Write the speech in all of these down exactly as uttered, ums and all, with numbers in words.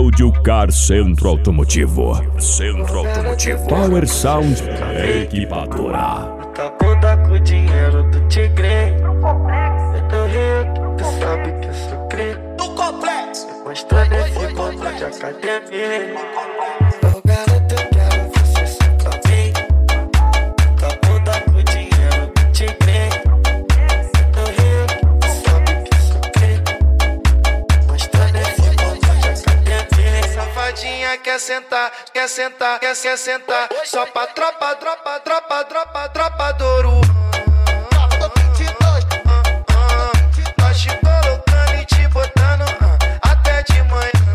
Áudio Car Centro Automotivo. Centro Automotivo. Power Sound Equipadora. Tá puta com o dinheiro do tigre. Eu tô rico, tu sabe que eu sou crente. No complexo. Mostrando esse botão de academia. Ô garoto, eu quero você só pra mim. Tá puta com o dinheiro do tigre. Eu tô rico, tu sabe que eu sou crente. Mostrando esse botão de academia. Safadinha quer sentar, quer sentar, quer, quer sentar. Só pra tropa, tropa, tropa, tropa, tropa do ouro. Nós te colocando e te botando até de manhã.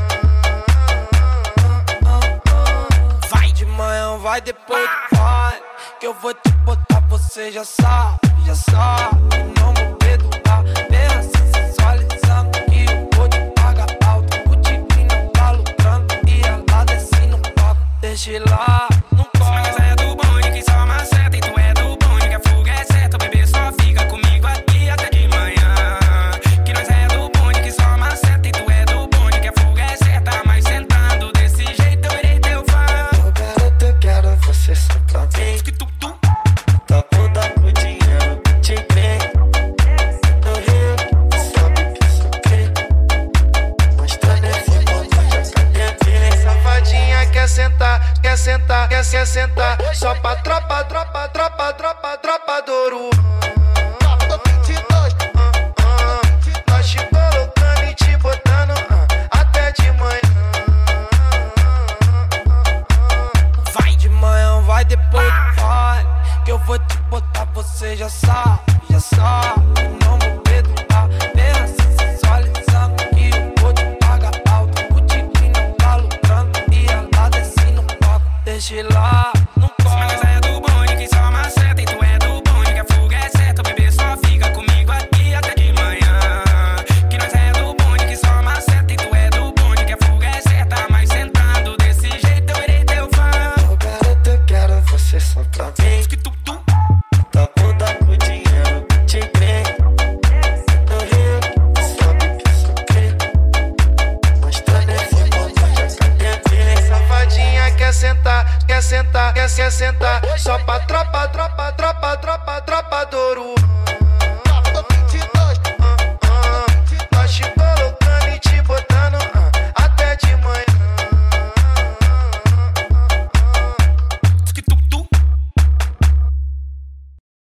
Vai de manhã, vai depois vai. Que eu vou te botar, você já sabe, já sabe. Não vou perdoar, pensa sensualizando que eu vou te pagar alto. O tigre não tá lucrando e ela desce no palco. Deixa ele lá, não corre. Mas é do bonde que só maceta e tu é do bonde que a fuga é certa. O bebê só fica comigo aqui até de manhã. Que nós é do bonde que só maceta e tu é do bonde que a fuga é certa. Mas sentando desse jeito eu irei teu fã. Ô garoto, eu quero você só pra mim. Que tu, tu. Tá puta com o dinheiro do tigre. Tô rico, tu sabe que eu sou crente. Mostrando esse botão de academia. Safadinha quer sentar, quer sentar, quer, quer sentar. Só pra tropa, tropa, tropa, tropa, tropa do ouro. Nós te colocando e te botando até de manhã. Vai de manhã, vai depois vai. Que eu vou te botar, você já sabe, já sabe. Não vou perdoar, pensa sensualizando que eu vou te pagar alto. O tigre não tá lucrando e ela desce no palco. Deixa ele lá, não Mas corre. é do bonde que só maceta e tu é do bonde que a fuga é certa. O bebê só fica comigo aqui até de manhã. Que nós é do bonde que só maceta e tu é do bonde que a fuga é certa. Mas sentando desse jeito eu irei teu fã. Ô garoto, eu quero você só pra mim. Que tu, tu. Tá puta com o dinheiro do tigre. Tô rico, tu sabe que eu sou crente. Mostrando esse botão de academia. Safadinha quer sentar, quer sentar, quer, quer sentar. Só pra tropa.